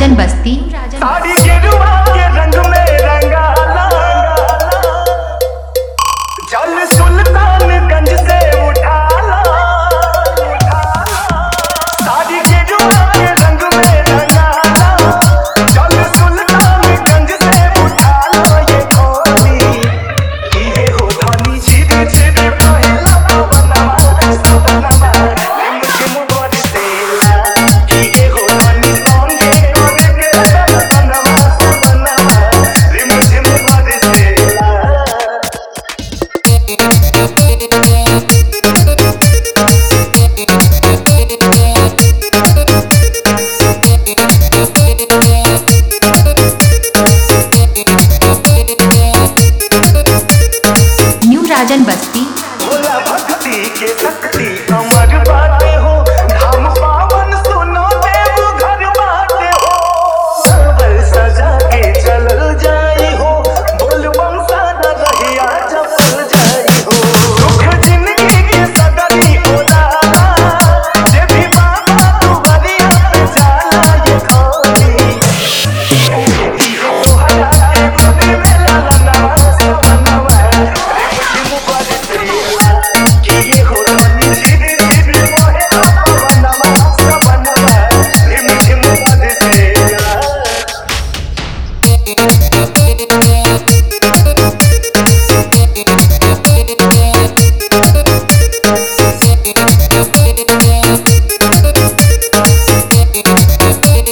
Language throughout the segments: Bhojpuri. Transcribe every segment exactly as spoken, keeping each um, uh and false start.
राजन बस्ती साड़ी गिरुआ के रंग में रंगाला जल सुल्तानगंज से उठाला साड़ी गिरुआ के रंग में रंगाला जल सुल्तानगंज से उठाला ये खोली ये हो धनी सीधे सीधे पहला बनवा बनवा मुझे मुबारक सेला ये हो धनी सोंगे राजन बस्ती भोला भक्ति के शक्ति अमर बाटे हो धाम पावन सुनो देव घर बाटे हो सरवर सजा के चल जाई हो बोल बम सादा रहिया चपल जाई हो दुख जिंदगी के सगरी होला जे भी बाबा तू बलिया पे जाला ये खोली तो हटा के गोदी में लाला सपनवा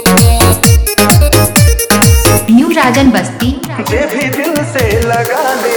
राजन बस्ती जे भी दिल से लगा ले